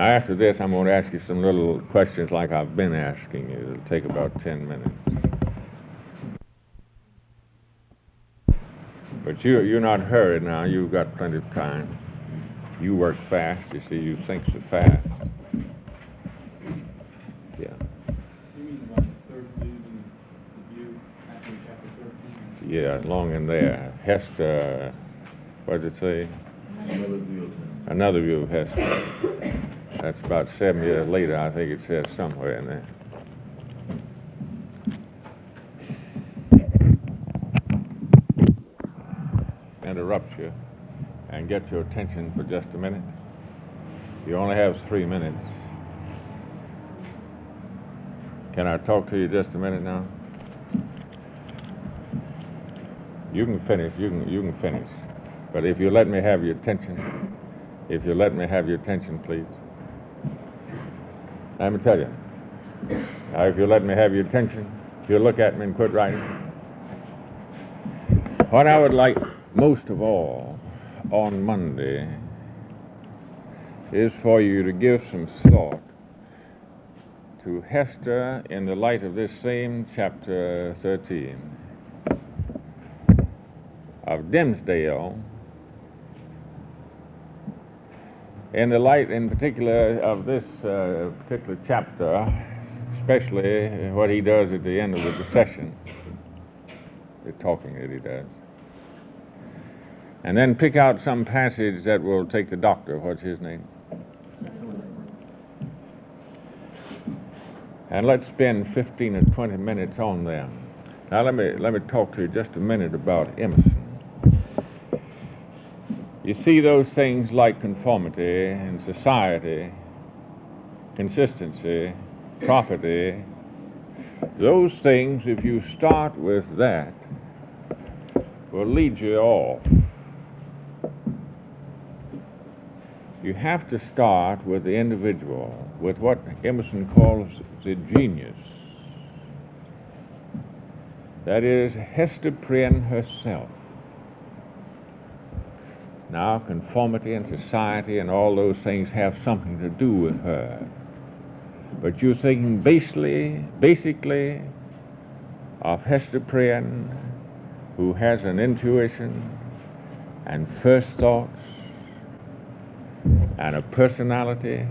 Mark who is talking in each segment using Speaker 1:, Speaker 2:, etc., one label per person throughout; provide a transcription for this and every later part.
Speaker 1: Now, after this, I'm going to ask you some little questions like I've been asking you. It'll take about 10 minutes. But you're not hurried now. You've got plenty of time. You work fast. You see, you think so fast. Yeah.
Speaker 2: You mean about the third season review after chapter 13?
Speaker 1: Yeah, long in there. Hester, what did it say? Another view of Hester. That's about 7 years later, I think it says somewhere in there. Interrupt you and get your attention for just a minute. You only have 3 minutes. Can I talk to you just a minute now? You can finish. You can finish. But if you let me have your attention, please. Let me tell you. Now, if you let me have your attention, if you look at me and quit writing. What I would like most of all on Monday is for you to give some thought to Hester in the light of this same chapter 13 of Dimmesdale, in the light in particular of this particular chapter, especially what he does at the end of the session, the talking that he does. And then pick out some passage that will take the doctor. What's his name? And let's spend 15 or 20 minutes on them. Now let me talk to you just a minute about Emerson. You see those things like conformity and society, consistency, property, those things, if you start with that, will lead you off. You have to start with the individual, with what Emerson calls the genius. That is Hester Prynne herself. Now, conformity and society and all those things have something to do with her. But you're thinking basically of Hester Prynne, who has an intuition and first thoughts and a personality.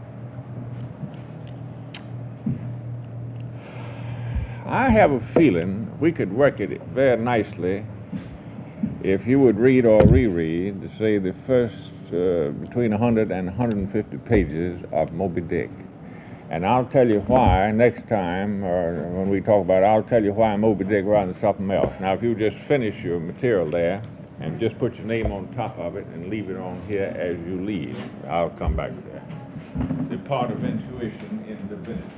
Speaker 1: I have a feeling we could work it very nicely if you would read or reread, say, the first between 100 and 150 pages of Moby Dick. And I'll tell you why next time, or when we talk about it, I'll tell you why Moby Dick rather than something else. Now, if you just finish your material there and just put your name on top of it and leave it on here as you leave, I'll come back to that. The part of intuition in divinity.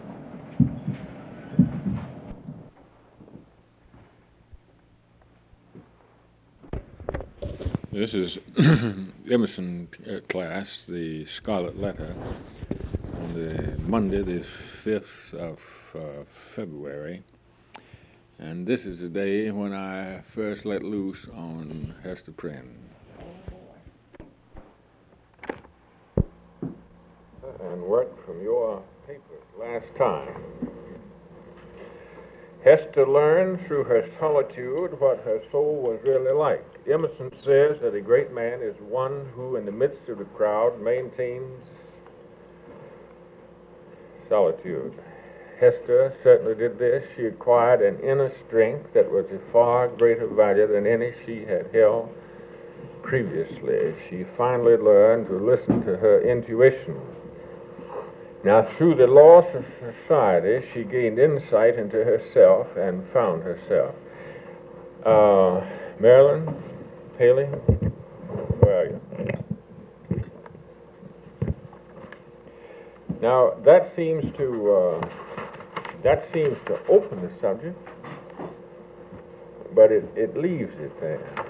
Speaker 1: This is Emerson class, the Scarlet Letter, on the Monday, the 5th of February. And this is the day when I first let loose on Hester Prynne. And worked from your papers last time. Hester learned through her solitude what her soul was really like. Emerson says that a great man is one who, in the midst of the crowd, maintains solitude. Hester certainly did this. She acquired an inner strength that was of far greater value than any she had held previously. She finally learned to listen to her intuition. Now, through the loss of society, she gained insight into herself and found herself. Marilyn, Haley, where are you? Now, that seems to open the subject, but it leaves it there.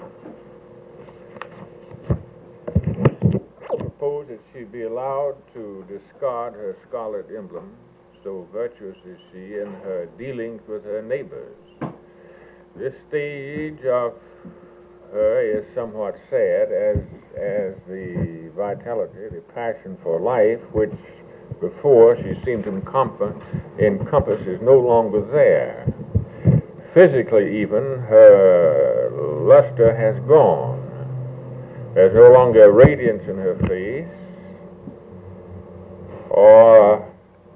Speaker 1: Suppose that she be allowed to discard her scarlet emblem, so virtuous is she in her dealings with her neighbors. This stage of her is somewhat sad, as the vitality, the passion for life, which before she seemed to encompass, is no longer there. Physically even, her luster has gone. There's no longer a radiance in her face, or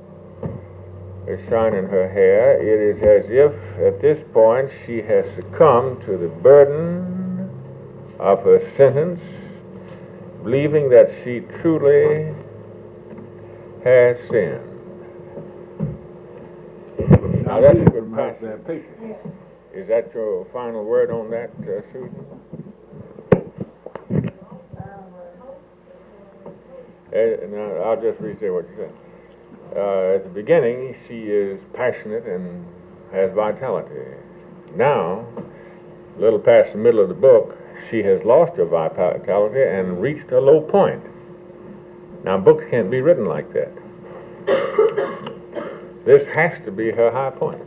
Speaker 1: a shine in her hair. It is as if at this point she has succumbed to the burden of her sentence, believing that she truly has sinned. Now that's a good passage. Is that your final word on that, Susan? Now I'll just re-say what you said. At the beginning, she is passionate and has vitality. Now, a little past the middle of the book, she has lost her vitality and reached a low point. Now, books can't be written like that. This has to be her high point.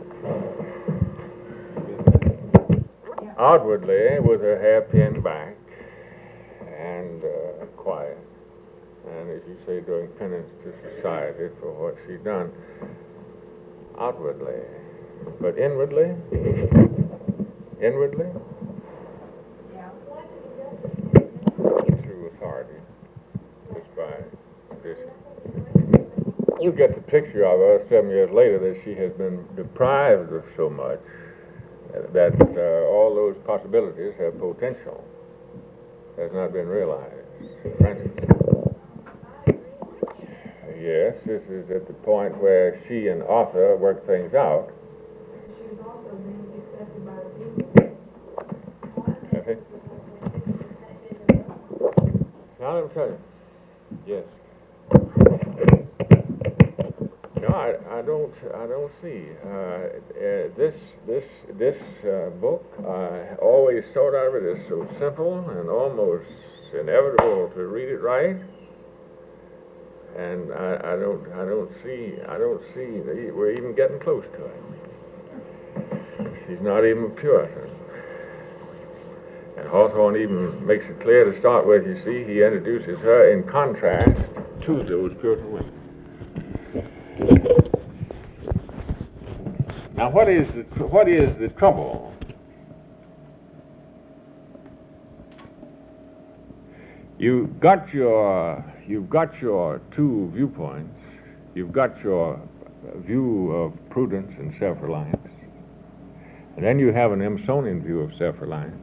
Speaker 1: Outwardly, with her hair pinned back and quiet, and as you say, doing penance to society for what she's done, outwardly, but inwardly, through authority, just by this. You get the picture of her 7 years later that she has been deprived of so much that all those possibilities have potential, has not been realized. Francis? Yes, this is at the point where she and Arthur work things out.
Speaker 3: She was also being accepted by the people.
Speaker 1: Okay. Now let me tell you. Yes. No, I don't see this book. I always thought of it as so simple and almost inevitable to read it right. And I don't see that we're even getting close to it. She's not even a Puritan. And Hawthorne even makes it clear to start with. You see, he introduces her in contrast to those Puritan women. Now, what is the trouble? You've got your two viewpoints. You've got your view of prudence and self-reliance, and then you have an Emersonian view of self-reliance.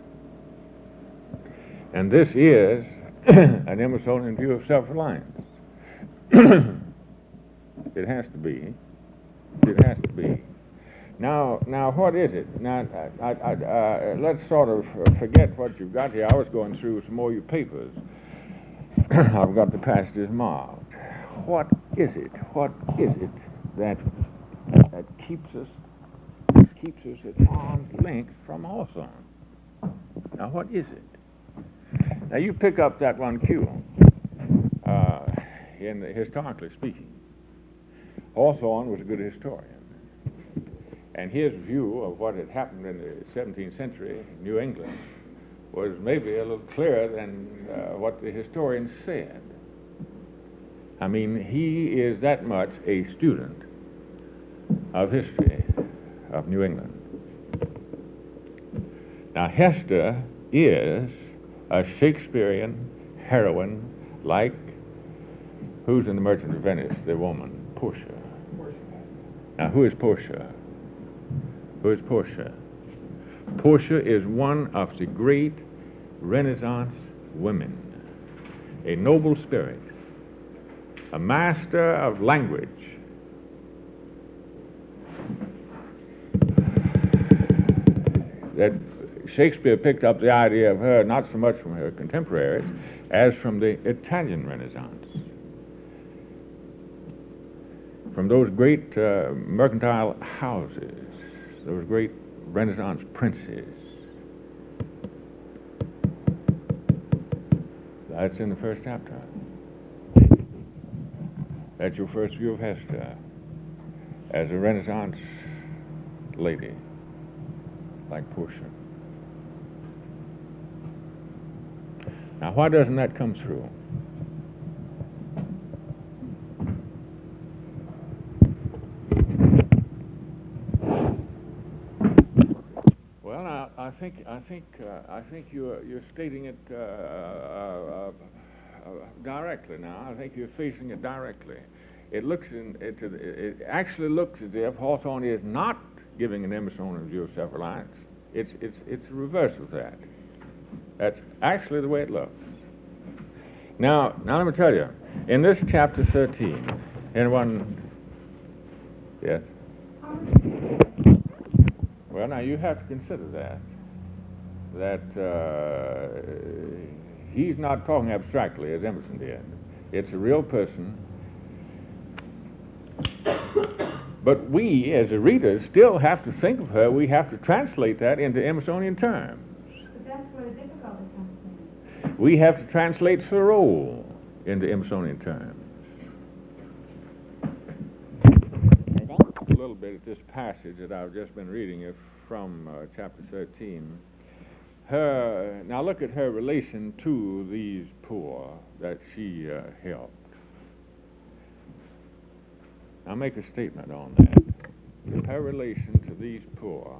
Speaker 1: And this is an Emersonian view of self-reliance. It has to be. It has to be. Now, what is it? Now, let's sort of forget what you've got here. I was going through some more of your papers. I've got the passages marked. What is it? What is it that keeps us at arm's length from Hawthorne? Now, what is it? Now, you pick up that one cue. Historically speaking, Hawthorne was a good historian. And his view of what had happened in the 17th century in New England was maybe a little clearer than what the historians said. I mean, he is that much a student of history of New England. Now, Hester is a Shakespearean heroine like, who's in The Merchant of Venice, the woman? Portia. Now, who is Portia? Who is Portia? Portia is one of the great Renaissance women, a noble spirit, a master of language. That Shakespeare picked up the idea of her not so much from her contemporaries as from the Italian Renaissance, from those great mercantile houses, those great Renaissance princes. That's in the first chapter. That's your first view of Hester as a Renaissance lady like Portia. Now, why doesn't that come through? Well, now, I think you're stating it directly. Now, I think you're facing it directly. It actually looks as if Hawthorne is not giving an Emersonian view of self-reliance. It's the reverse of that. That's actually the way it looks. Now let me tell you, in this chapter 13, anyone? Yes. Well, now you have to consider that he's not talking abstractly as Emerson did. It's a real person. But we, as a reader, still have to think of her. We have to translate that into Emersonian terms.
Speaker 3: But that's where the difficulty comes in.
Speaker 1: We have to translate Thoreau into Emersonian terms. A little bit at this passage that I've just been reading from chapter 13. Now look at her relation to these poor that she helped. I'll make a statement on that. Her relation to these poor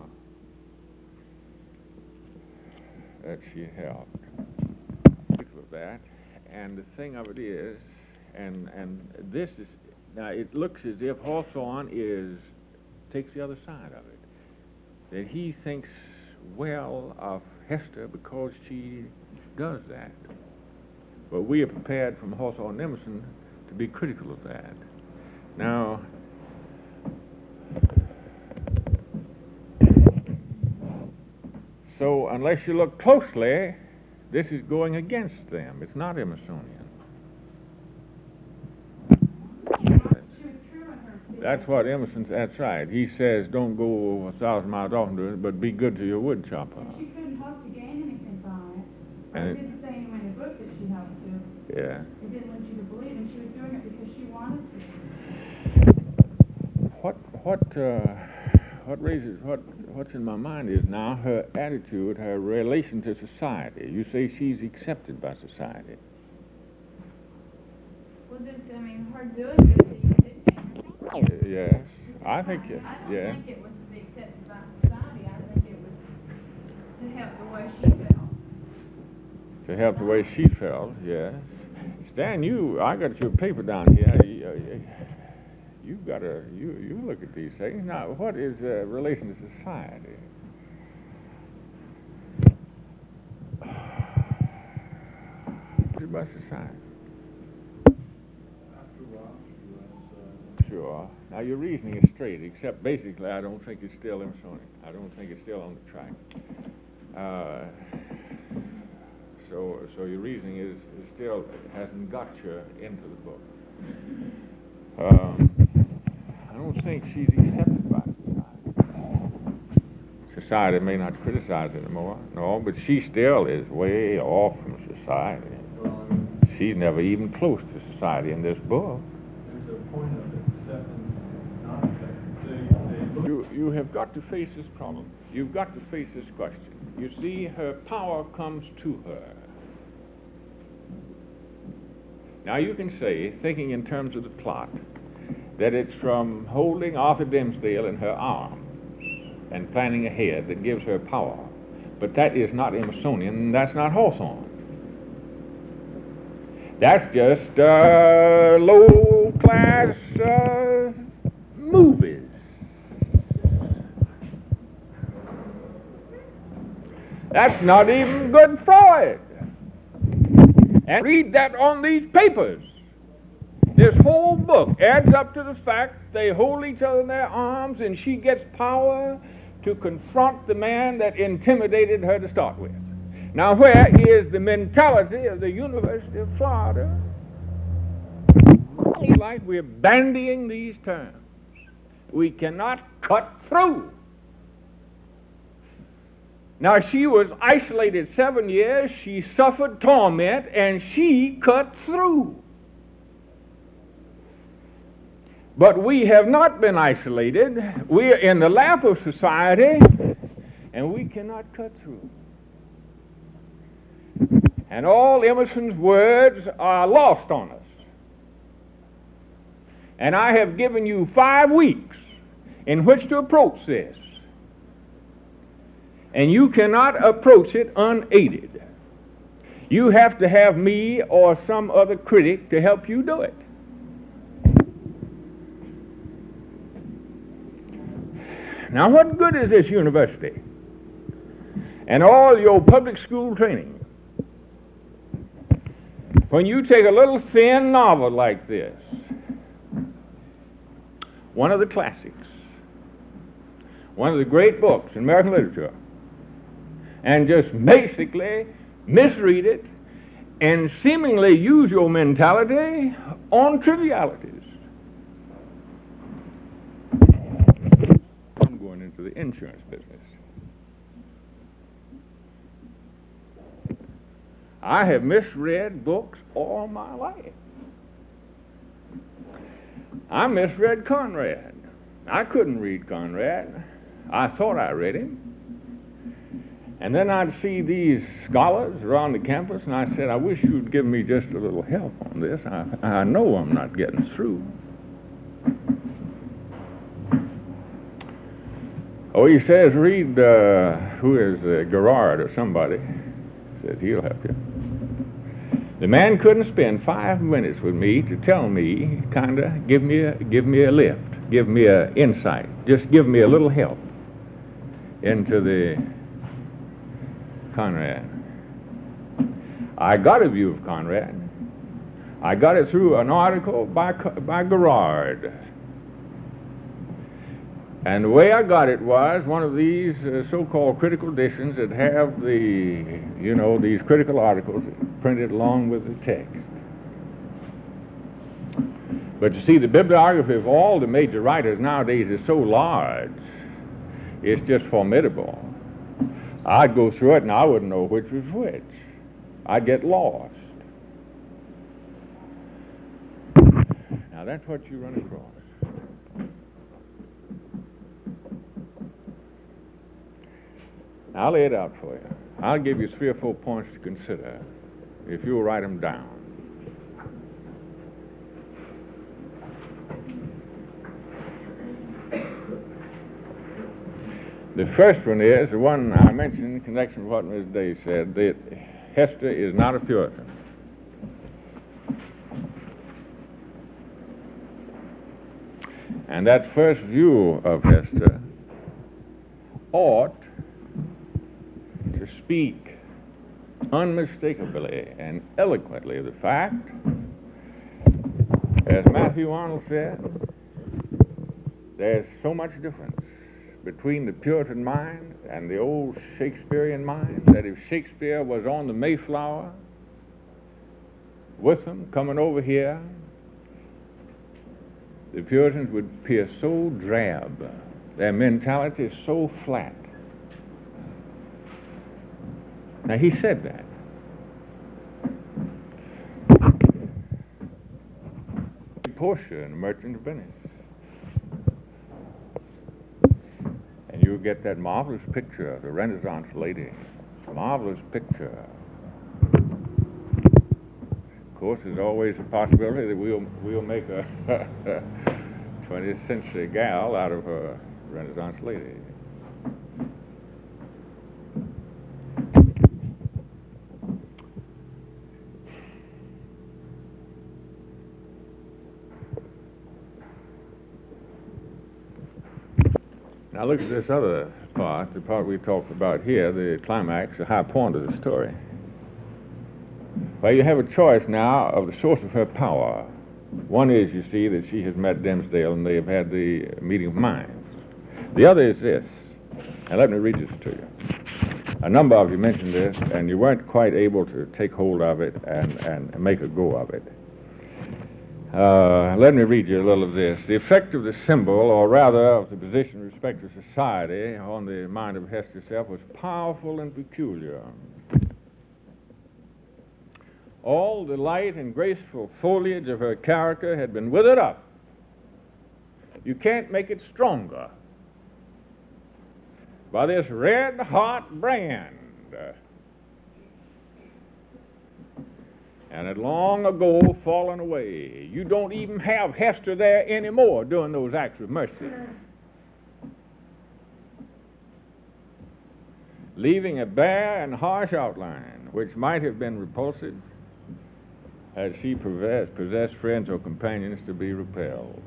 Speaker 1: that she helped. Think of that. And the thing of it is, and this is, now it looks as if Hawthorne takes the other side of it. That he thinks well of Hester because she does that. But we are prepared from Hawthorne and Emerson to be critical of that. Now, so unless you look closely, this is going against them. It's not Emersonian. That's what Emerson's, that's right. He says, don't go 1,000 miles off into it, but be good to your wood chopper.
Speaker 3: And she couldn't hope to gain anything from it.
Speaker 1: And
Speaker 3: It didn't say anywhere in the book that she helped to.
Speaker 1: Yeah.
Speaker 3: It didn't want you to believe, and she was doing it because she wanted to. What's in my mind is now her attitude, her relation to society. You say she's accepted by society. Well, her doing this,
Speaker 1: Yes, I think it.
Speaker 3: I don't
Speaker 1: Yeah.
Speaker 3: think it was to be accepted by society. I think it was to help the way she felt.
Speaker 1: To help the way she felt. Yes. Stan, I got your paper down here. You've got to you look at these things. Now, what is relation to society? What about society? Sure. Now, your reasoning is straight, except basically I don't think it's still Emersonian. I don't think it's still on the track. So your reasoning is still hasn't got you into the book. I don't think she's accepted by society. Society may not criticize her anymore, no, but she still is way off from society. She's never even close to society in this book.
Speaker 2: There's a point of acceptance, not acceptance.
Speaker 1: You have got to face this problem. You've got to face this question. You see, her power comes to her. Now you can say, thinking in terms of the plot, that it's from holding Arthur Dimmesdale in her arms and planning ahead that gives her power. But that is not Emersonian, that's not Hawthorne. That's just low-class movies. That's not even good Freud. And read that on these papers. This whole book adds up to the fact they hold each other in their arms and she gets power to confront the man that intimidated her to start with. Now, where is the mentality of the University of Florida? Like we're bandying these terms. We cannot cut through. Now, she was isolated 7 years, she suffered torment, and she cut through. But we have not been isolated. We are in the lap of society, and we cannot cut through. And all Emerson's words are lost on us. And I have given you 5 weeks in which to approach this. And you cannot approach it unaided. You have to have me or some other critic to help you do it. Now, what good is this university and all your public school training when you take a little thin novel like this, one of the classics, one of the great books in American literature, and just basically misread it and seemingly use your mentality on trivialities? I'm going into the insurance business. I have misread books all my life. I misread Conrad. I couldn't read Conrad. I thought I read him. And then I'd see these scholars around the campus, and I said, I wish you'd give me just a little help on this. I know I'm not getting through. Oh, he says, read, who is Gerard or somebody. He says, he'll help you. The man couldn't spend 5 minutes with me to tell me, kind of, give me a lift, give me a insight, just give me a little help into the Conrad. I got a view of Conrad. I got it through an article by Gerard. And the way I got it was one of these so-called critical editions that have these critical articles printed along with the text. But you see, the bibliography of all the major writers nowadays is so large, it's just formidable. I'd go through it and I wouldn't know which was which. I'd get lost. Now that's what you run across. I'll lay it out for you. I'll give you 3 or 4 points to consider if you'll write them down. The first one is the one I mentioned in connection with what Ms. Day said, that Hester is not a Puritan. And that first view of Hester ought to speak unmistakably and eloquently of the fact, as Matthew Arnold said, there's so much difference between the Puritan mind and the old Shakespearean mind that if Shakespeare was on the Mayflower with them coming over here, the Puritans would appear so drab, their mentality is so flat. Now, he said that. Portia in The Merchant of Venice. And you get that marvelous picture of the Renaissance lady. Marvelous picture. Of course, there's always a possibility that we'll make a 20th century gal out of a Renaissance lady. Now look at this other part, the part we talked about here, the climax, the high point of the story. Well, you have a choice now of the source of her power. One is, you see, that she has met Dimmesdale and they have had the meeting of minds. The other is this, and let me read this to you. A number of you mentioned this, and you weren't quite able to take hold of it and make a go of it. Let me read you a little of this. The effect of the symbol, or rather of the position with respect to society, on the mind of Hester herself was powerful and peculiar. All the light and graceful foliage of her character had been withered up. You can't make it stronger by this red-hot brand. and had long ago fallen away. You don't even have Hester there anymore doing those acts of mercy. Leaving a bare and harsh outline, which might have been repulsive, had she possessed friends or companions to be repelled.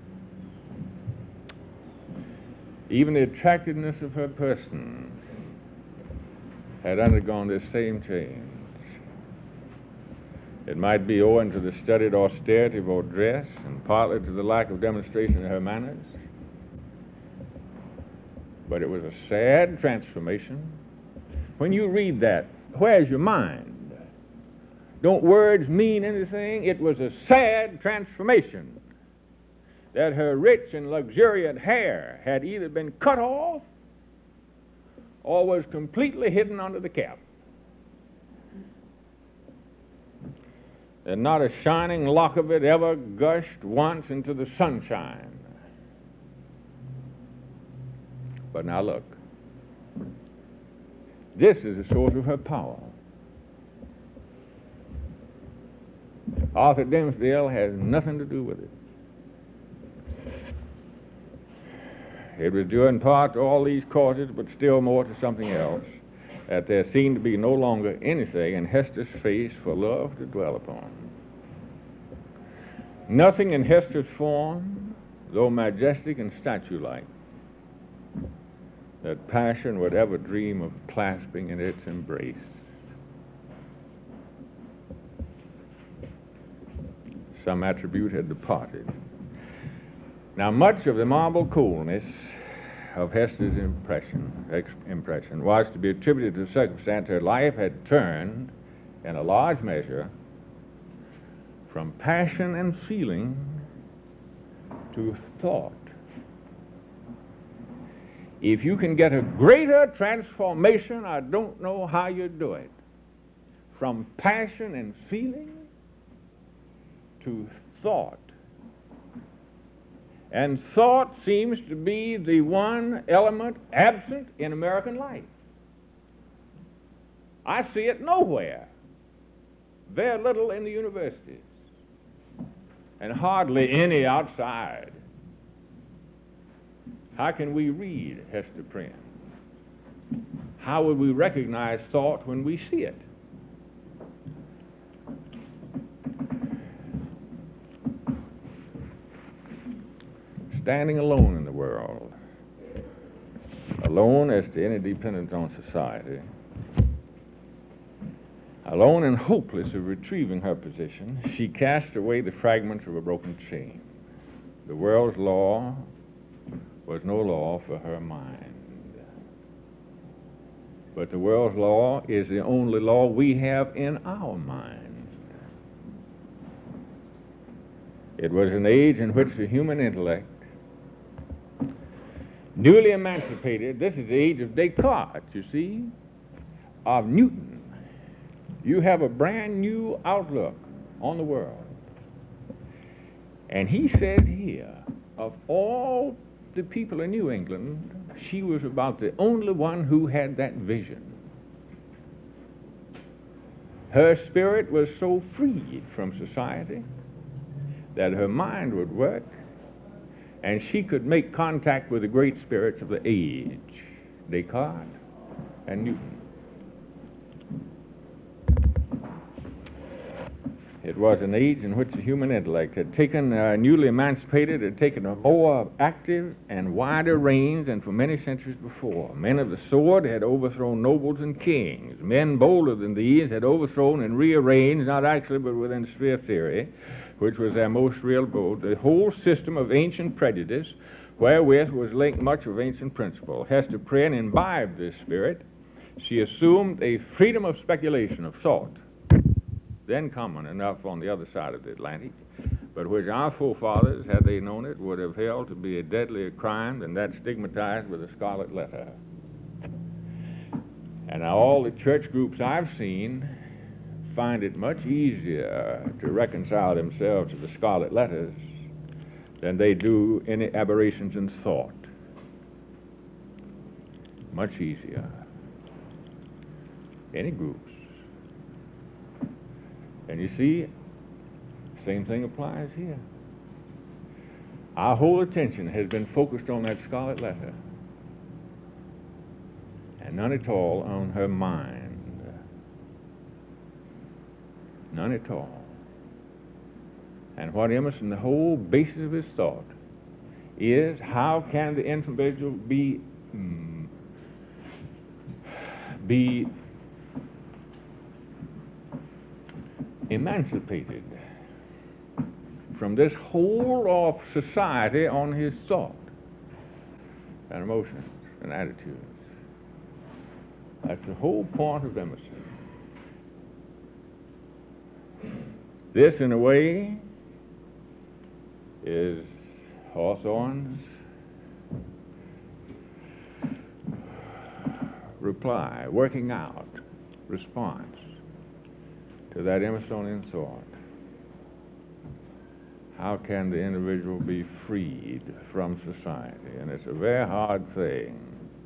Speaker 1: Even the attractiveness of her person had undergone this same change. It might be owing to the studied austerity of her dress and partly to the lack of demonstration in her manners, but it was a sad transformation. When you read that, where's your mind? Don't words mean anything? It was a sad transformation that her rich and luxuriant hair had either been cut off or was completely hidden under the cap. And not a shining lock of it ever gushed once into the sunshine. But now look, this is the source of her power. Arthur Dimmesdale has nothing to do with it. It was due in part to all these causes, but still more to something else, that there seemed to be no longer anything in Hester's face for love to dwell upon. Nothing in Hester's form, though majestic and statue-like, that passion would ever dream of clasping in its embrace. Some attribute had departed. Now, much of the marble coolness of Hester's impression was to be attributed to the circumstance her life had turned, in a large measure, from passion and feeling to thought. If you can get a greater transformation, I don't know how you do it. From passion and feeling to thought. And thought seems to be the one element absent in American life. I see it nowhere. Very little in the universities, and hardly any outside. How can we read Hester Prynne? How would we recognize thought when we see it? Standing alone in the world, alone as to any dependence on society, alone and hopeless of retrieving her position, she cast away the fragments of a broken chain. The world's law was no law for her mind. But the world's law is the only law we have in our minds. It was an age in which the human intellect, newly emancipated, this is the age of Descartes, you see, of Newton. You have a brand new outlook on the world. And he said here, of all the people in New England, she was about the only one who had that vision. Her spirit was so freed from society that her mind would work and she could make contact with the great spirits of the age, Descartes and Newton. It was an age in which the human intellect had taken, newly emancipated, had taken a more active and wider range than for many centuries before. Men of the sword had overthrown nobles and kings. Men bolder than these had overthrown and rearranged, not actually but within sphere theory, which was their most real abode, the whole system of ancient prejudice, wherewith was linked much of ancient principle. Hester Prynne imbibed this spirit. She assumed a freedom of speculation, of thought, then common enough on the other side of the Atlantic, but which our forefathers, had they known it, would have held to be a deadlier crime than that stigmatized with a scarlet letter. And now all the church groups I've seen find it much easier to reconcile themselves to the scarlet letters than they do any aberrations in thought. Much easier. Any groups. And you see, same thing applies here. Our whole attention has been focused on that scarlet letter, and none at all on her mind. None at all. And what Emerson, the whole basis of his thought, is how can the individual be emancipated from this hold of society on his thought and emotions and attitudes. That's the whole point of Emerson. This, in a way, is Hawthorne's reply, working out, response to that Emersonian thought. How can the individual be freed from society? And it's a very hard thing.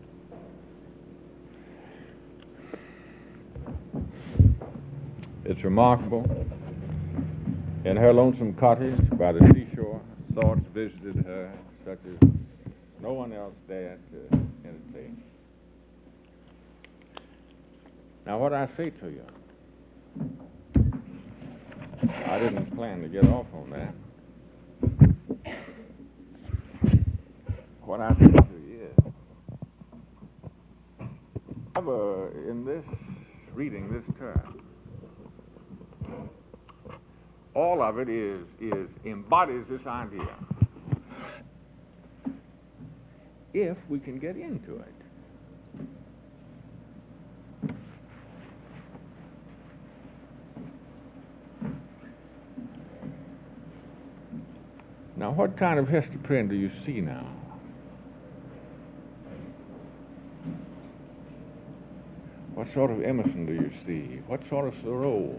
Speaker 1: It's remarkable. In her lonesome cottage by the seashore, thoughts visited her such as no one else dared to entertain. Now, what I say to you, I didn't plan to get off on that. What I say to you is, in this reading this term, all of it embodies this idea. If we can get into it. Now, what kind of Hester Prynne do you see now? What sort of Emerson do you see? What sort of Thoreau?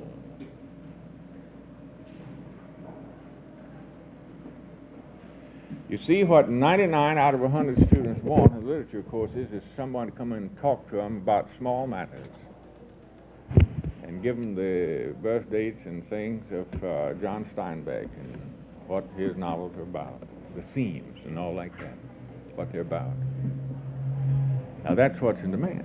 Speaker 1: You see, what 99 out of 100 students want in literature courses is someone to come in and talk to them about small matters and give them the birth dates and things of John Steinbeck and what his novels are about, the themes and all like that, what they're about. Now, that's what's in demand.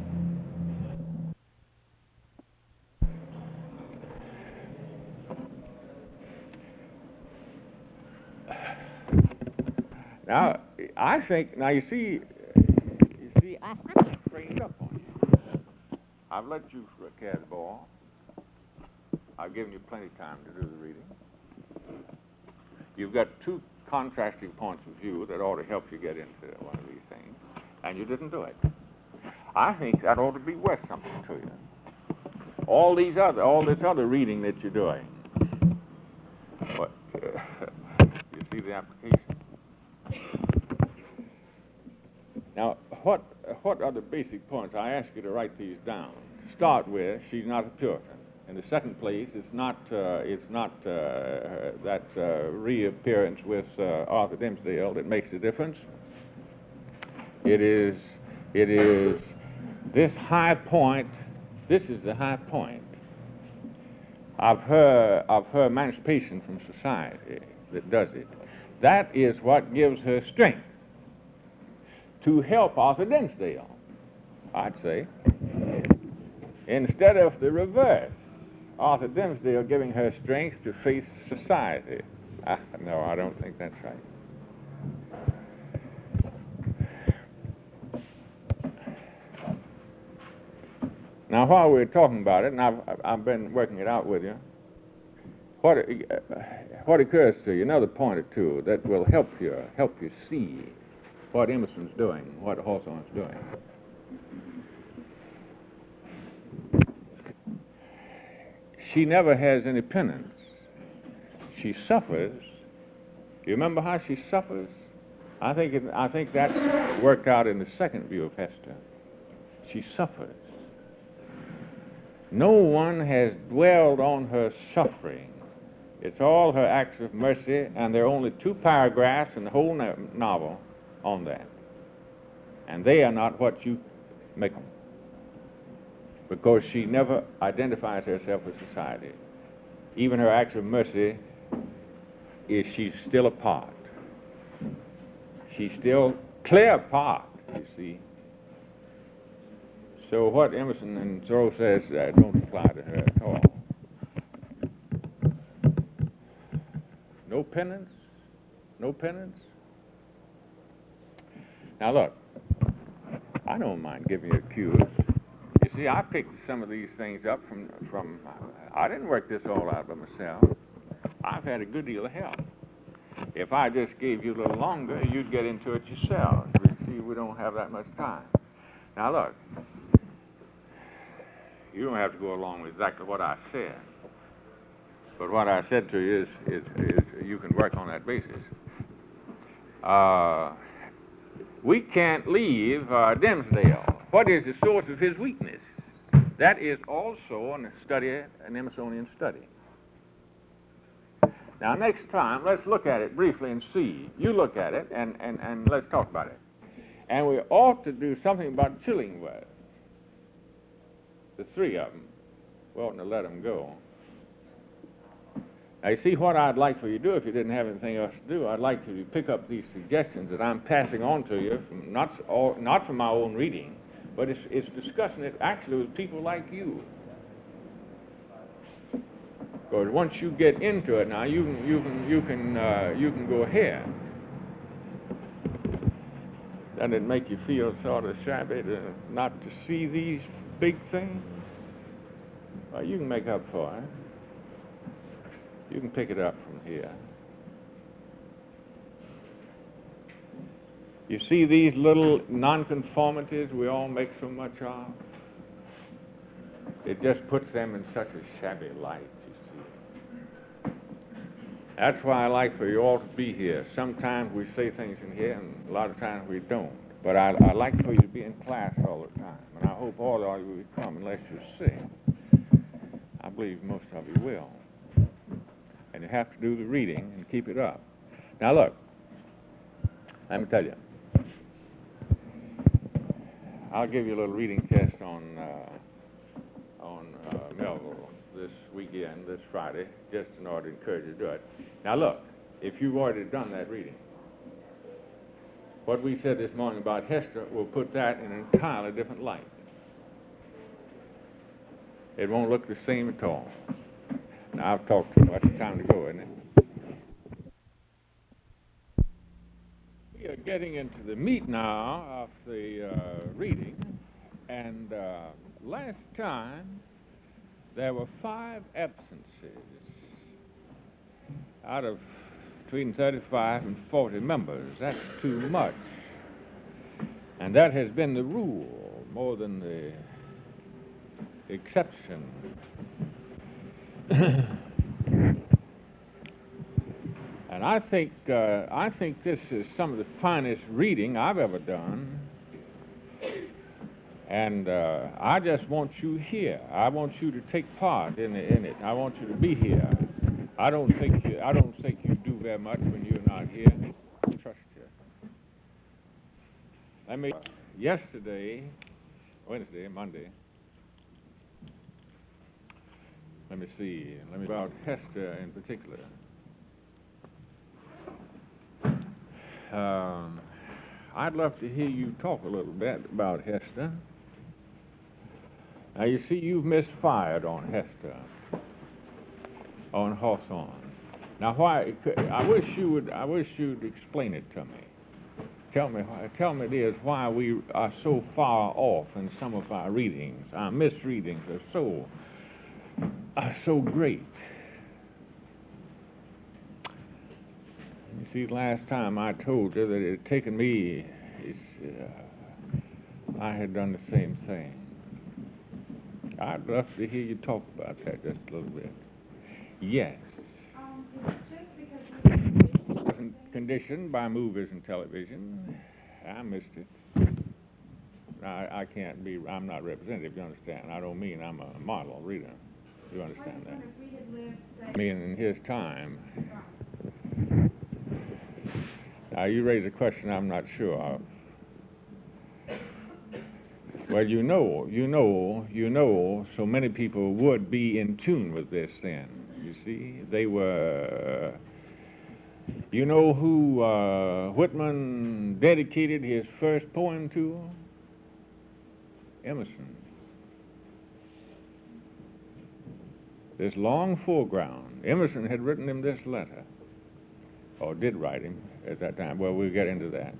Speaker 1: Now, I think, you see, I'm trained up on you. I've let you carry the ball. I've given you plenty of time to do the reading. You've got two contrasting points of view that ought to help you get into one of these things, and you didn't do it. I think that ought to be worth something to you. All this other reading that you're doing. What? You see the application? Now, what are the basic points? I ask you to write these down. To start with, she's not a Puritan. In the second place, it's not that reappearance with Arthur Dimmesdale that makes the difference. It is this high point. This is the high point of her emancipation from society that does it. That is what gives her strength to help Arthur Dimmesdale, I'd say, instead of the reverse. Arthur Dimmesdale giving her strength to face society. No, I don't think that's right. Now, while we're talking about it, and I've been working it out with you, what occurs to you, another point or two that will help you see what Emerson's doing, what Hawthorne's doing. She never has any penance. She suffers. Do you remember how she suffers? I think that's worked out in the second view of Hester. She suffers. No one has dwelled on her suffering. It's all her acts of mercy, and there are only 2 paragraphs in the whole novel on that. And they are not what you make them. Because she never identifies herself with society. even her acts of mercy, is she's still a part. She's still clear part, you see. So what Emerson and Thoreau says don't apply to her at all. No penance? No penance? Now look, I don't mind giving you a cue. You see, I picked some of these things up from I didn't work this all out by myself. I've had a good deal of help. If I just gave you a little longer, you'd get into it yourself. You see, we don't have that much time. Now look, you don't have to go along with exactly what I said. But what I said to you is you can work on that basis. We can't leave Dimsdale. What is the source of his weakness? That is also an Emersonian study. Now, next time, let's look at it briefly and see. You look at it, and let's talk about it. And we ought to do something about Chillingworth. The three of them. We oughtn't to let them go. Now, you see what I'd like for you to do if you didn't have anything else to do. I'd like to pick up these suggestions that I'm passing on to you, from not from my own reading, but it's discussing it actually with people like you. Because once you get into it, now you can go ahead. Doesn't it make you feel sort of shabby not to see these big things? Well, you can make up for it. You can pick it up from here. You see these little nonconformities we all make so much of? It just puts them in such a shabby light, you see. That's why I like for you all to be here. Sometimes we say things in here, and a lot of times we don't. But I like for you to be in class all the time. And I hope all of you will come unless you're sick. I believe most of you will. And you have to do the reading and keep it up. Now look, let me tell you. I'll give you a little reading test on Melville this weekend, this Friday, just in order to encourage you to do it. Now look, if you've already done that reading, what we said this morning about Hester will put that in an entirely different light. It won't look the same at all. Now, I've talked too much. It's time to go, isn't it? We are getting into the meat now of the reading. And last time, there were 5 absences out of between 35 and 40 members. That's too much. And that has been the rule more than the exception. And I think this is some of the finest reading I've ever done. And I just want you here. I want you to take part in it. I want you to be here. I don't think you do very much when you're not here. I trust you. Monday. Let me see. About Hester in particular. I'd love to hear you talk a little bit about Hester. Now, you see, you've misfired on Hester, on Hawthorne. Now, why? I wish you'd explain it to me. Tell me, dears, why we are so far off in some of our readings. Our misreadings are so great. You see, last time I told you that it had taken me, I had done the same thing. I'd love to hear you talk about that just a little bit. Yes. Wasn't conditioned by movies and television. I missed it. I'm not representative, you understand. I don't mean I'm a model reader. You understand that? I mean, in his time. Now, you raise a question I'm not sure of. Well, you know, so many people would be in tune with this then. You see, they were. You know who Whitman dedicated his first poem to? Emerson. This long foreground. Emerson had written him this letter, or did write him at that time. Well, we'll get into that.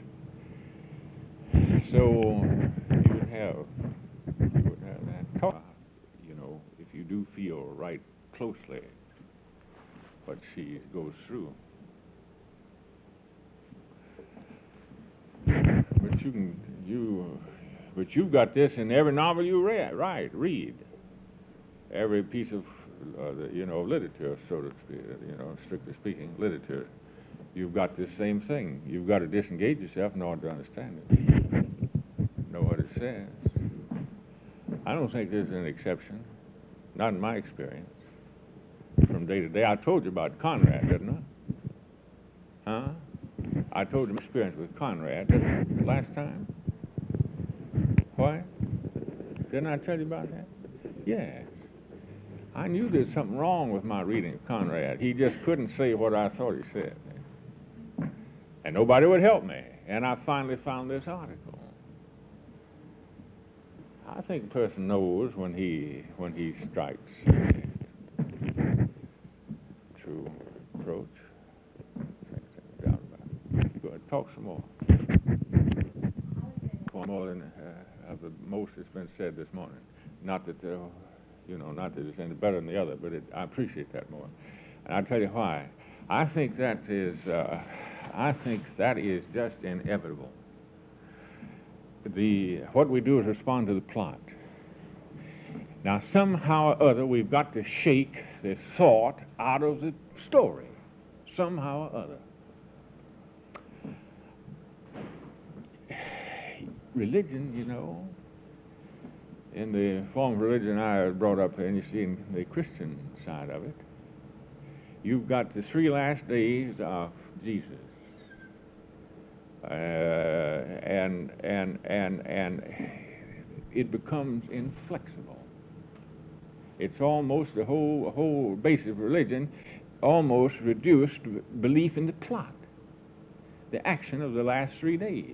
Speaker 1: So you would have that talk. You know, if you do feel right closely what she goes through. But you've got this in every novel you read. Every piece of, literature, so to speak, strictly speaking, literature. You've got this same thing. You've got to disengage yourself in order to understand it. Know what it says. I don't think there's an exception. Not in my experience. From day to day. I told you about Conrad, didn't I? Huh? I told you my experience with Conrad last time. What? Didn't I tell you about that? Yes. I knew there's something wrong with my reading of Conrad. He just couldn't say what I thought he said. And nobody would help me. And I finally found this article. I think a person knows when he strikes true approach. Go ahead, talk some more. More than of the most that's been said this morning. Not that not that it's any better than the other, but I appreciate that more. And I'll tell you why. I think that is just inevitable. What we do is respond to the plot. Now, somehow or other, we've got to shake the thought out of the story. Somehow or other. Religion, in the form of religion I was brought up in, you see, in the Christian side of it, you've got the 3 last days of Jesus. And it becomes inflexible. It's almost the whole basis of religion almost reduced to belief in the plot, the action of the last 3 days.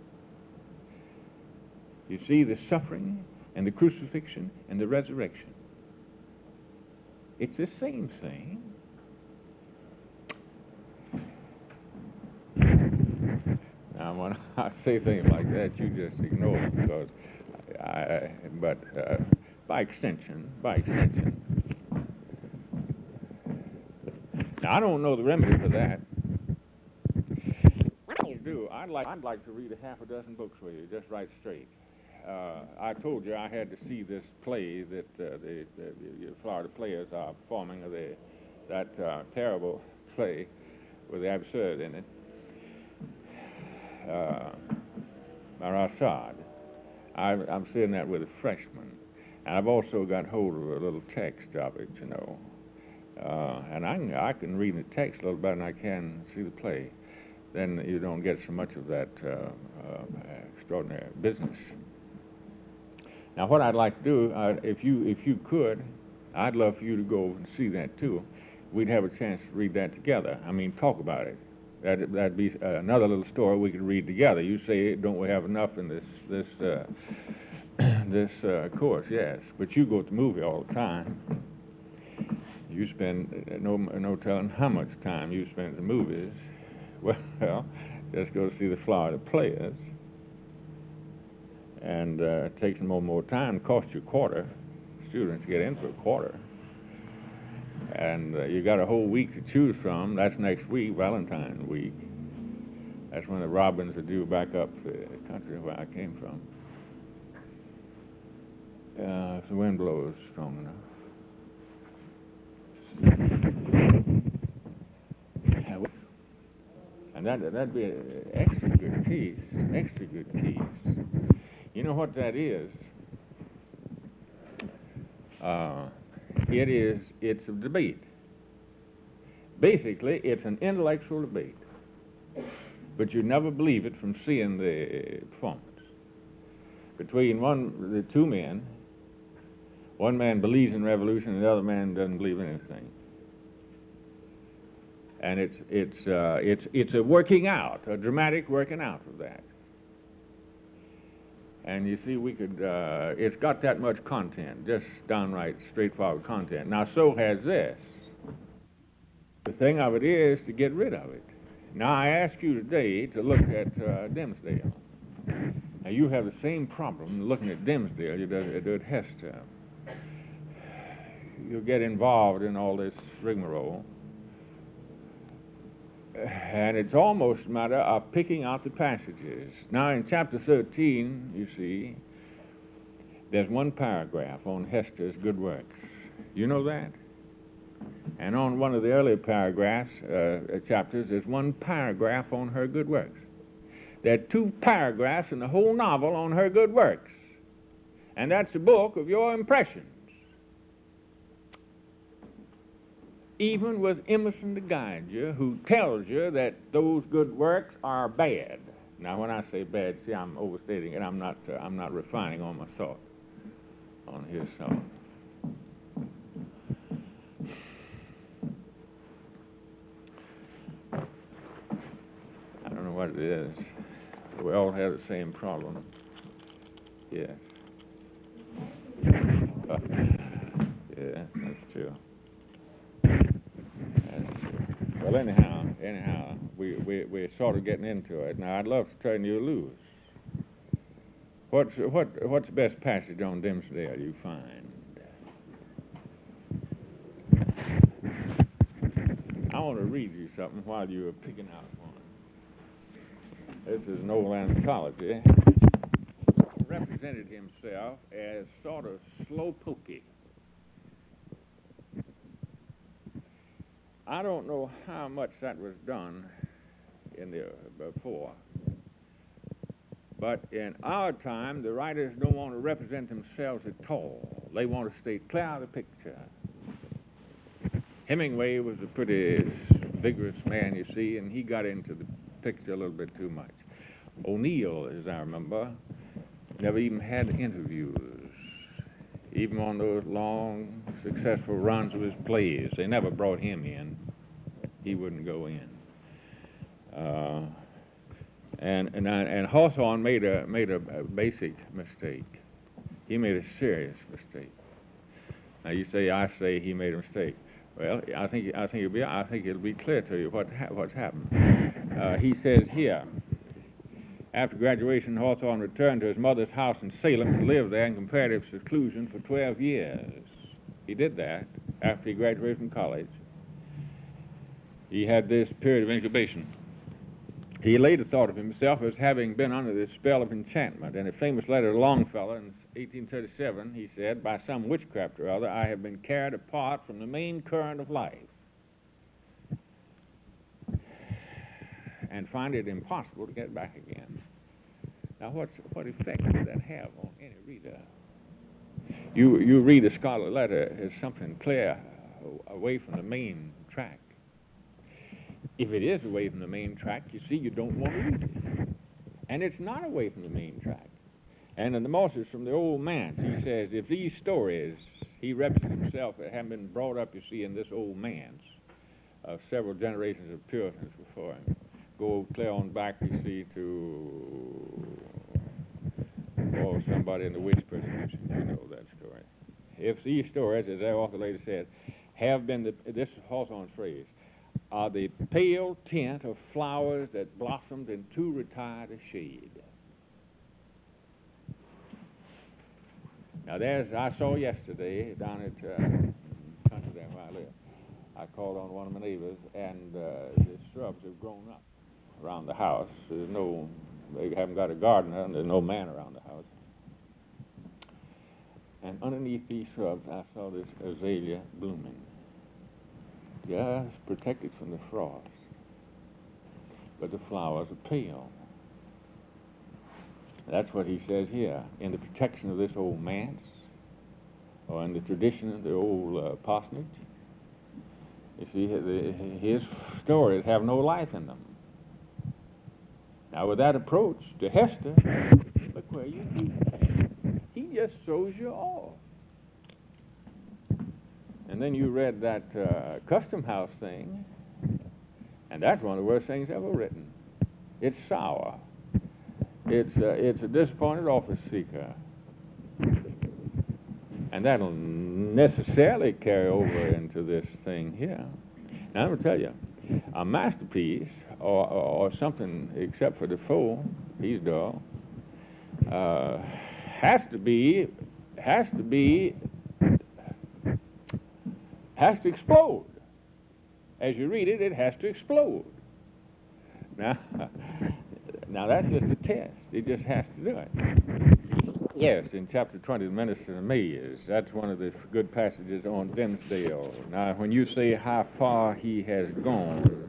Speaker 1: You see, the suffering and the crucifixion and the resurrection. It's the same thing. Now, when I say things like that, you just ignore it because by extension. Now, I don't know the remedy for that. What I'll do, I'd like to read a half a dozen books with you, just right straight. I told you I had to see this play that the Florida Players are performing, that terrible play with the absurd in it, by Rashad. I'm seeing that with a freshman, and I've also got hold of a little text of it, and I can read the text a little better than I can see the play. Then you don't get so much of that extraordinary business. Now, what I'd like to do, if you could, I'd love for you to go and see that too. We'd have a chance to read that together. I mean, talk about it. That'd be another little story we could read together. You say, don't we have enough in this course? Yes, but you go to the movie all the time. You spend no telling how much time you spend at the movies. Well, just go see the Florida Players. And it takes them more time. It costs you a quarter. Students get in for a quarter. And you got a whole week to choose from. That's next week, Valentine's week. That's when the robins are due back up to the country where I came from. If the wind blows strong enough. And that'd be an extra good piece. You know what that is? It's a debate. Basically, it's an intellectual debate. But you never believe it from seeing the performance. Between the two men, one man believes in revolution and the other man doesn't believe in anything. And it's a working out, a dramatic working out of that. And you see, we could, it's got that much content, just downright straightforward content. Now, so has this. The thing of it is to get rid of it. Now, I ask you today to look at Dimsdale. Now, you have the same problem looking at Dimsdale you do at Hester. You'll get involved in all this rigmarole. And it's almost a matter of picking out the passages. Now, in chapter 13, you see, there's one paragraph on Hester's good works. You know that? And on one of the earlier paragraphs, chapters, there's one paragraph on her good works. There are 2 paragraphs in the whole novel on her good works. And that's the book of your impressions. Even with Emerson to guide you, who tells you that those good works are bad. Now, when I say bad, see, I'm overstating it. I'm not refining on my thought, on his thought. I don't know what it is. We all have the same problem. Yes. Yeah, that's true. Well, anyhow, we're sort of getting into it. Now, I'd love to turn you loose. What's the best passage on Dimsdale you find? I want to read you something while you are picking out one. This is an old anthology. He represented himself as sort of slow-pokey. I don't know how much that was done in the before, but in our time, the writers don't want to represent themselves at all. They want to stay clear of the picture. Hemingway was a pretty vigorous man, you see, and he got into the picture a little bit too much. O'Neill, as I remember, never even had interviews. Even on those long, successful runs of his plays, they never brought him in. He wouldn't go in. And Hawthorne made a basic mistake. He made a serious mistake. Now you say, I say he made a mistake. Well, I think it'll be clear to you what's happened. He says here. After graduation, Hawthorne returned to his mother's house in Salem to live there in comparative seclusion for 12 years. He did that after he graduated from college. He had this period of incubation. He later thought of himself as having been under the spell of enchantment. In a famous letter to Longfellow in 1837, he said, by some witchcraft or other, I have been carried apart from the main current of life and find it impossible to get back again. Now, what effect does that have on any reader? You read a scholarly letter as something clear away from the main track. If it is away from the main track, you see, you don't want to read it. And it's not away from the main track. And in the Moses from the Old Manse, he says, if these stories, he represents himself that haven't been brought up, you see, in this Old Manse of several generations of Puritans before him. Go clear on back, you see, to somebody in the witch persecution. You know that story. If these stories, as our author later said, have been, this is Hawthorne's phrase, are the pale tint of flowers that blossomed in too retired a shade. Now I saw yesterday down at country there where I live, I called on one of my neighbors, and the shrubs have grown up around the house. They haven't got a gardener, and there's no man around the house. And underneath these shrubs, I saw this azalea blooming, just protected from the frost. But the flowers are pale. That's what he says here. In the protection of this old manse, or in the tradition of the old parsonage, you see, his stories have no life in them. Now, with that approach to Hester, look where you do. He just throws you off. And then you read that Custom House thing, And that's one of the worst things ever written. It's sour. It's a disappointed office seeker. And that'll necessarily carry over into this thing here. Now, I'm going to tell you, a masterpiece, or something except for Defoe, he's dull, has to explode. As you read it, it has to explode. Now that's just a test. It just has to do it. Yes, in chapter 20, the Minister of Mays, that's one of the good passages on Dimmesdale. Now, when you say how far he has gone,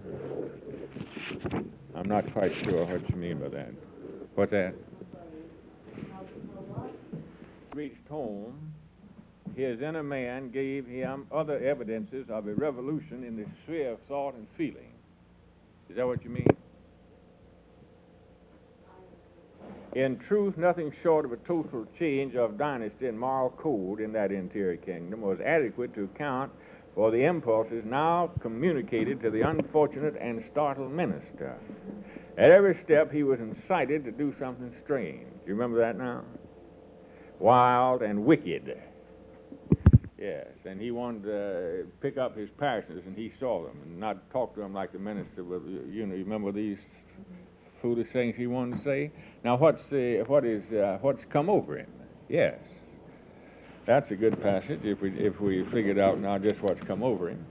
Speaker 1: I'm not quite sure what you mean by that. What's that? Reached home, his inner man gave him other evidences of a revolution in the sphere of thought and feeling. Is that what you mean? In truth, nothing short of a total change of dynasty and moral code in that interior kingdom was adequate to account for the impulses now communicated to the unfortunate and startled minister. At every step, he was incited to do something strange. Do you remember that now? Wild and wicked. Yes, and he wanted to pick up his parishioners, and he saw them, and not talk to them like the minister. But you remember these foolish things he wanted to say. Now, what's come over him? Yes, that's a good passage. If we figured out now just what's come over him,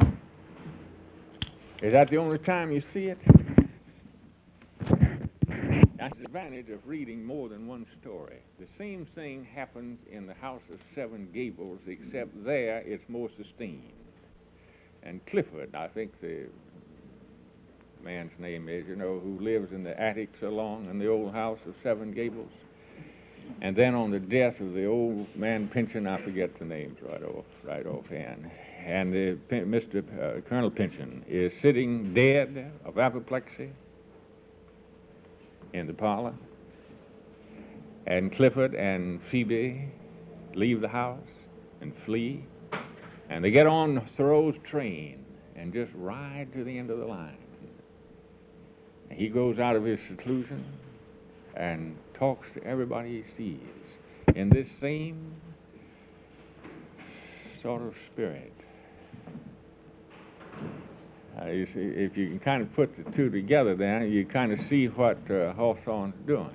Speaker 1: is that the only time you see it? That's the advantage of reading more than one story. The same thing happens in the House of Seven Gables, except there it's more sustained. And Clifford, I think the man's name is, who lives in the attics along in the old House of Seven Gables. And then on the death of the old man Pynchon, I forget the names right offhand. And Mr. Colonel Pynchon is sitting dead of apoplexy in the parlor, and Clifford and Phoebe leave the house and flee, and they get on Thoreau's train and just ride to the end of the line. And he goes out of his seclusion and talks to everybody he sees in this same sort of spirit. You see, if you can kind of put the two together, then you kind of see what Hawthorne's doing.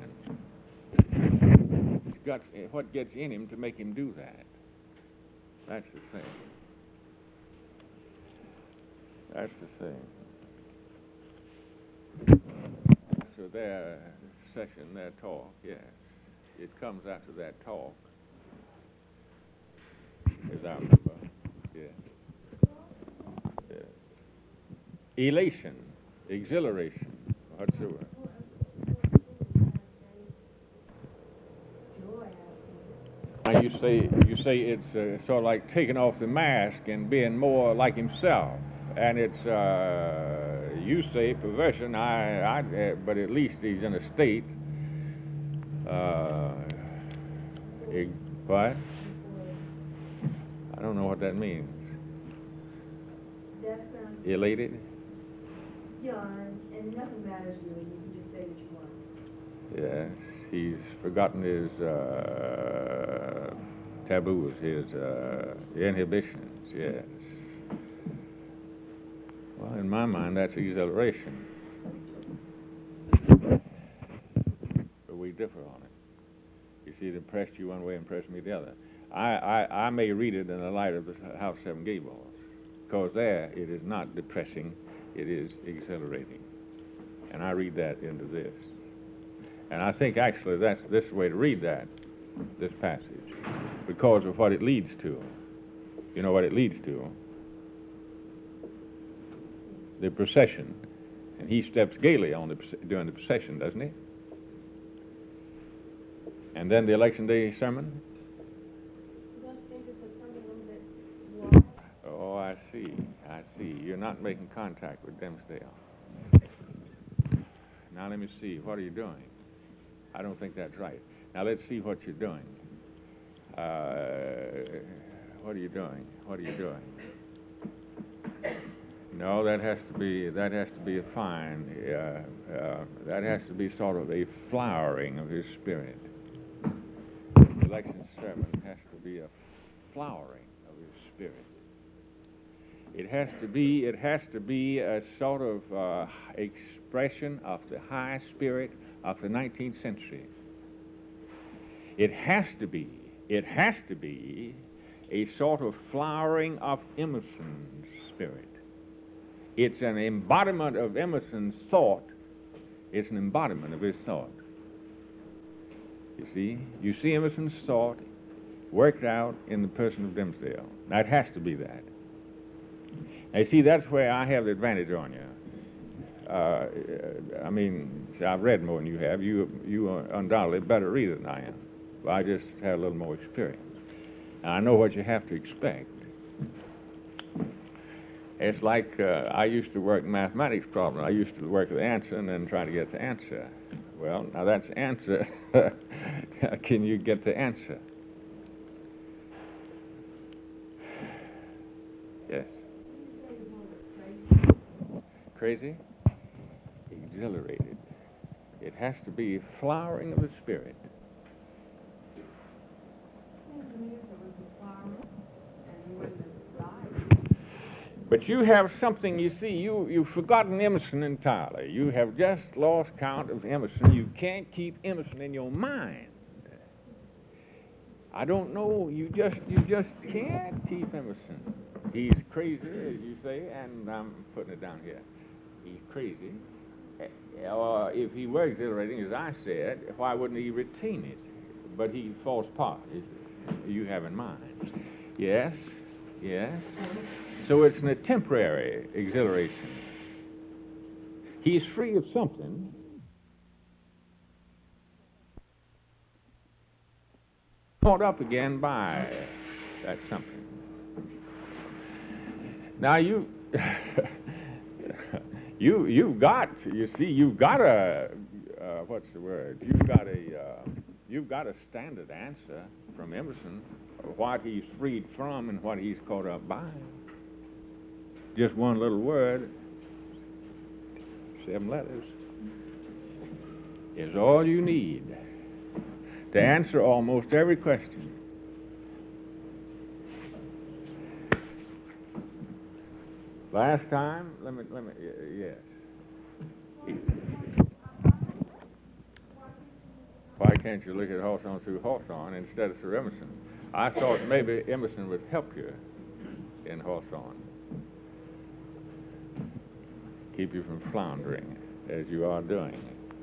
Speaker 1: What gets in him to make him do that. That's the thing. That's the thing. So their session, their talk, yes. It comes after that talk, as I remember. Yes. Yes. Elation, exhilaration. What's the word? Now you say it's sort of like taking off the mask and being more like himself, and it's you say perversion. But at least he's in a state. What? I don't know what that means. Elated?
Speaker 4: Yeah, and nothing matters really. You can just say what you want.
Speaker 1: Yes, he's forgotten his taboos, his inhibitions, yes. Well, in my mind, that's exhilaration. But we differ on it. You see, it impressed you one way, impressed me the other. I may read it in the light of the House of Seven Gables, because there it is not depressing, it is exhilarating. And I read that into this. And I think actually that's this way to read this passage, because of what it leads to. You know what it leads to? The procession. And he steps gaily during the procession, doesn't he? And then the election day sermon. Oh, I see. You're not making contact with Dimmesdale. Now let me see. What are you doing? I don't think that's right. Now let's see what you're doing. What are you doing? No, that has to be a fine. That has to be sort of a flowering of his spirit. The election sermon has to be a flowering of his spirit. It has to be a sort of expression of the high spirit of the 19th century. It has to be a sort of flowering of Emerson's spirit. It's an embodiment of Emerson's thought. It's an embodiment of his thought. You see Emerson's thought worked out in the person of Dimmesdale. Now, it has to be that. Now, you see, that's where I have the advantage on you. I mean, I've read more than you have. You are undoubtedly a better reader than I am. But I just have a little more experience. And I know what you have to expect. It's like I used to work mathematics problems. I used to work the answer and then try to get the answer. Well, now that's answer. Can you get the answer? Yes. Crazy? Exhilarated. It has to be flowering of the spirit. But you have something, you see, you've forgotten Emerson entirely. You have just lost count of Emerson. You can't keep Emerson in your mind. I don't know, you just can't keep Emerson. He's crazy, as you say, and I'm putting it down here. He's crazy. Or if he were exhilarating, as I said, why wouldn't he retain it? But he falls apart, you have in mind. Yes. So it's a temporary exhilaration. He's free of something. Caught up again by that something. Now you've got a what's the word? You've got a standard answer from Emerson of what he's freed from and what he's caught up by. Just one little word, 7 letters, is all you need to answer almost every question. Last time, yes. Why can't you look at Hawthorne through Hawthorne instead of through Emerson? I thought maybe Emerson would help you in Hawthorne. Keep you from floundering as you are doing.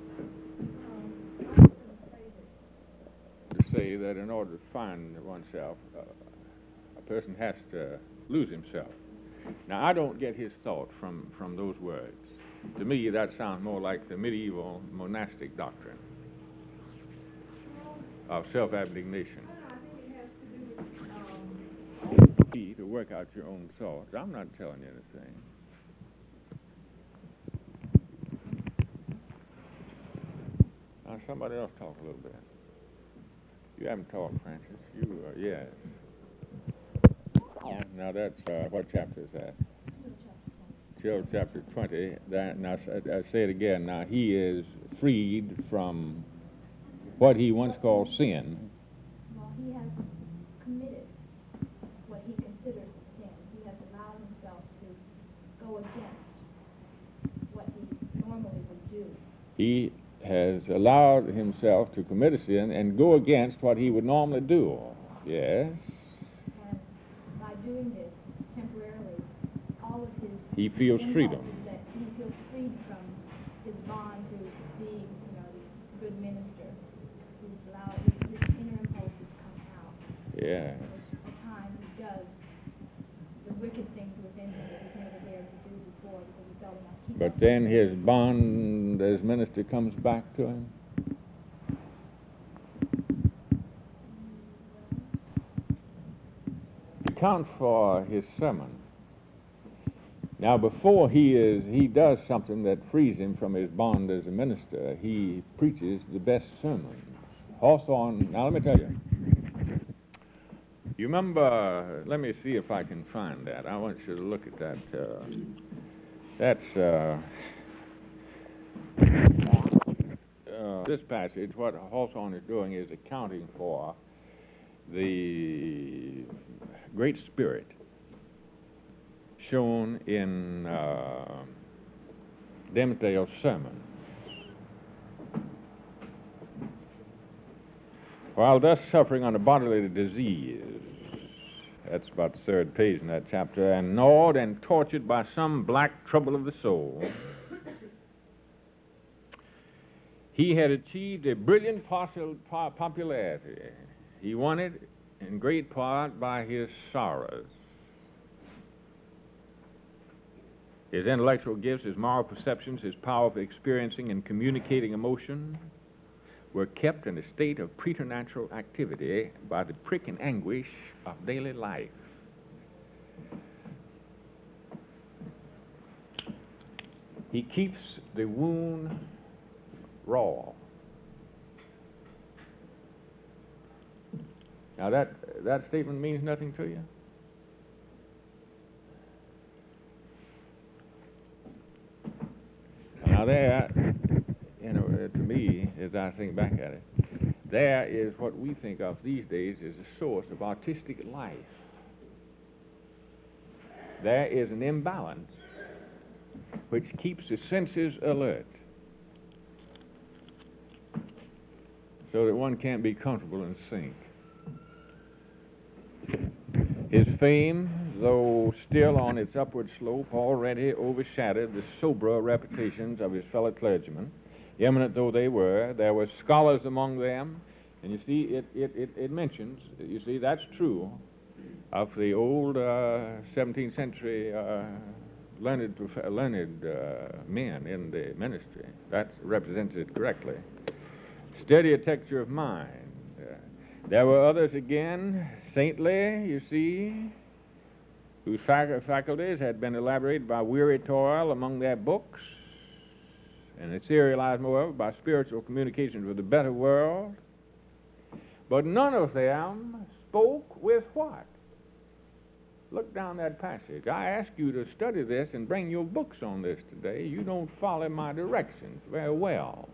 Speaker 1: To say that in order to find oneself, a person has to lose himself. Now, I don't get his thought from those words. To me, that sounds more like the medieval monastic doctrine of self-abnegation. To work out your own thoughts. I'm not telling you anything. Now, somebody else talk a little bit. You haven't talked, Francis. Yes. Now that's, what chapter is that? Job chapter 20. Now, I say it again. Now, he is freed from what he once called sin.
Speaker 5: Well, he has committed what he considers sin. He has allowed himself to go against what he normally would do.
Speaker 1: He has allowed himself to commit a sin and go against what he would normally do. Yes.
Speaker 5: And by doing this temporarily, all of his
Speaker 1: He feels freedom.
Speaker 5: that he feels freed from his bond to being, a good minister. He's allowed his inner impulses come out.
Speaker 1: Yeah.
Speaker 5: At times he does the wicked things within him that he's never dared to do before because he felt enough.
Speaker 1: But then his bond as minister comes back to him. Account for his sermon. Now, before he does something that frees him from his bond as a minister, he preaches the best sermons. Hawthorne, now let me tell you. You remember, let me see if I can find that. I want you to look at that. This passage, what Hawthorne is doing is accounting for the great spirit shown in Dimmesdale's sermon. While thus suffering on a bodily disease, that's about the third page in that chapter, and gnawed and tortured by some black trouble of the soul, he had achieved a brilliant popularity. He won it in great part by his sorrows. His intellectual gifts, his moral perceptions, his power of experiencing and communicating emotion were kept in a state of preternatural activity by the prick and anguish of daily life. He keeps the wound raw. Now that statement means nothing to you? Now there, to me, as I think back at it, there is what we think of these days as a source of artistic life. There is an imbalance which keeps the senses alert so that one can't be comfortable in sync. His fame, though still on its upward slope, already overshadowed the soberer reputations of his fellow clergymen. Eminent though they were, there were scholars among them, and you see, it mentions, you see, that's true of the old 17th century learned men in the ministry. That represents it correctly. Steadier texture of mind. There were others again, saintly, you see, whose faculties had been elaborated by weary toil among their books, and serialized, moreover, by spiritual communications with the better world. But none of them spoke with what? Look down that passage. I ask you to study this and bring your books on this today. You don't follow my directions very well.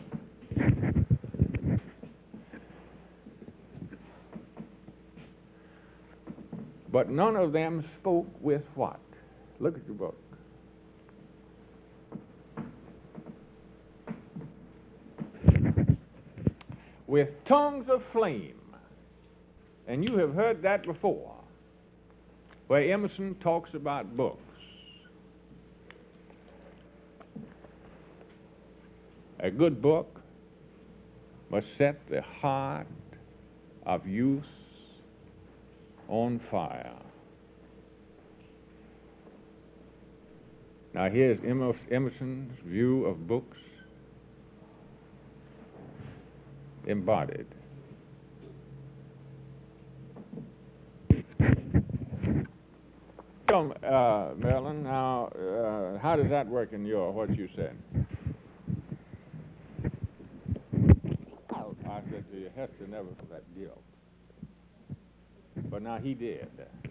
Speaker 1: But none of them spoke with what? Look at your book. With tongues of flame. And you have heard that before, where Emerson talks about books. A good book must set the heart of youth on fire. Now here's Emerson's view of books embodied. So, Marilyn, now, how does that work in what you said? I said to you, Hester never felt that guilt. But now he did.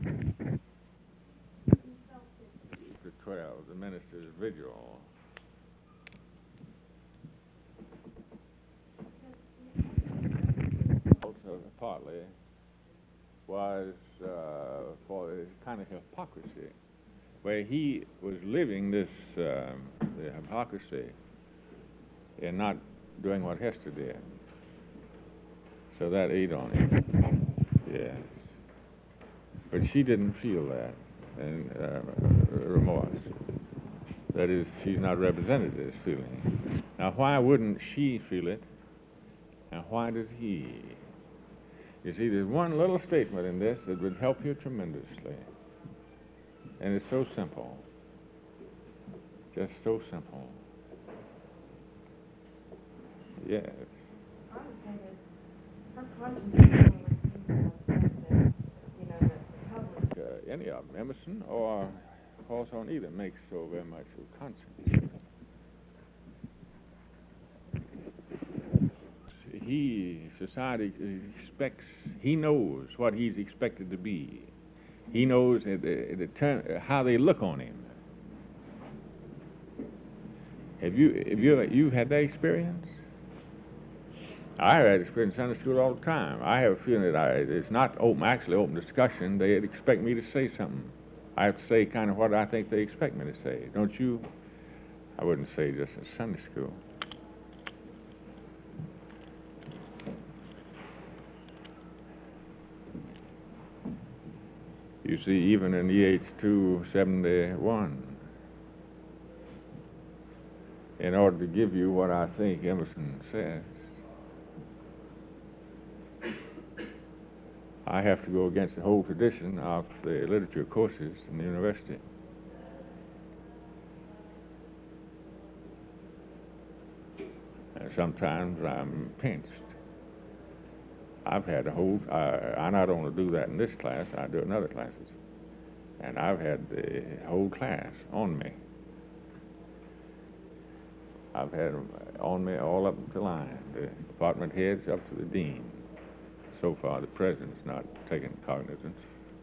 Speaker 1: Chapter 12, the minister's vigil. Also, partly was for a kind of hypocrisy, where he was living this the hypocrisy and not doing what Hester did. So that ate on him. Yes. But she didn't feel that, and remorse. That is, she's not represented as feeling. Now, why wouldn't she feel it, and why does he? You see, there's one little statement in this that would help you tremendously, and it's so simple. Just so simple. Yes.
Speaker 4: I would say that her conscience
Speaker 1: Any of them, Emerson or Hawthorne, either makes so very much of conscience. Society expects, he knows what he's expected to be. He knows how they look on him. Have you had that experience? I have had experience in Sunday school all the time. I have a feeling that it's not actually open discussion. They expect me to say something. I have to say kind of what I think they expect me to say. Don't you? I wouldn't say just in Sunday school. You see, even in EH 271, in order to give you what I think Emerson says, I have to go against the whole tradition of the literature courses in the university. And sometimes I'm pinched. I've had I not only do that in this class, I do it in other classes. And I've had the whole class on me. I've had them on me all up the line, the department heads up to the dean. So far, the president's not taken cognizance.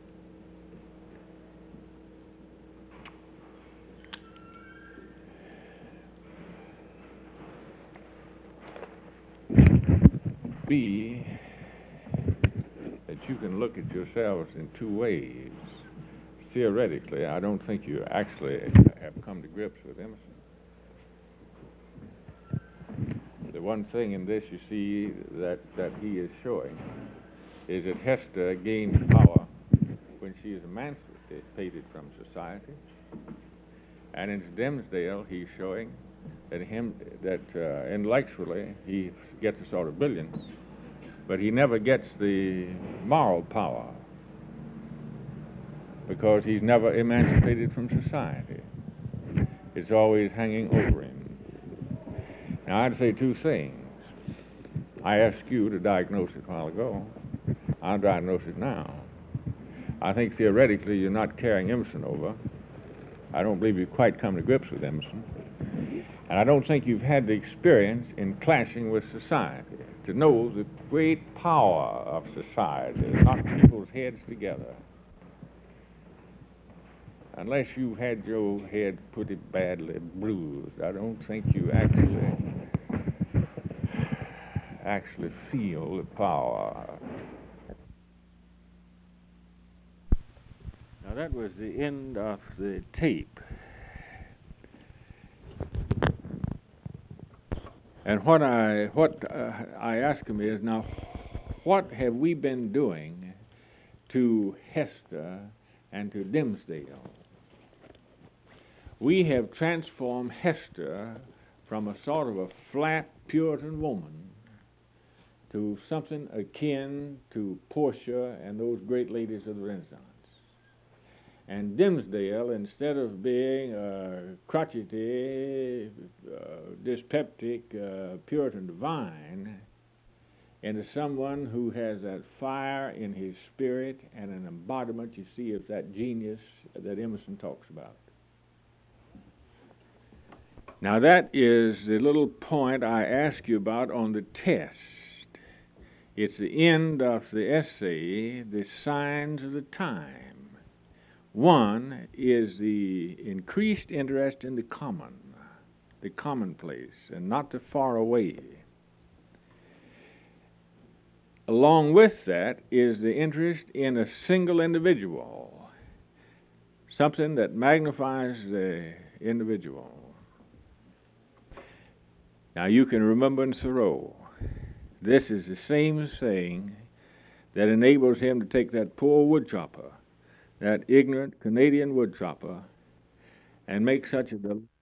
Speaker 1: B, that you can look at yourselves in two ways. Theoretically, I don't think you actually have come to grips with Emerson. The one thing in this you see that he is showing is that Hester gained power when she is emancipated from society, and in Dimsdale he's showing that intellectually he gets a sort of brilliance, but he never gets the moral power because he's never emancipated from society. It's always hanging over him. Now, I'd say two things. I asked you to diagnose it a while ago. I'll diagnose it now. I think theoretically you're not carrying Emerson over. I don't believe you've quite come to grips with Emerson. And I don't think you've had the experience in clashing with society to know the great power of society, knock people's heads together. Unless you had your head pretty badly bruised, I don't think you actually feel the power. Now that was the end of the tape. And what I ask him is, now, what have we been doing to Hester and to Dimsdale? We have transformed Hester from a sort of a flat Puritan woman to something akin to Portia and those great ladies of the Renaissance. And Dimsdale, instead of being a crotchety, dyspeptic Puritan divine, into someone who has that fire in his spirit and an embodiment, you see, of that genius that Emerson talks about. Now that is the little point I ask you about on the test. It's the end of the essay, The Signs of the Time. One is the increased interest in the common, the commonplace, and not the far away. Along with that is the interest in a single individual, something that magnifies the individual. Now you can remember in Thoreau, this is the same thing that enables him to take that poor woodchopper, that ignorant Canadian woodchopper, and make such a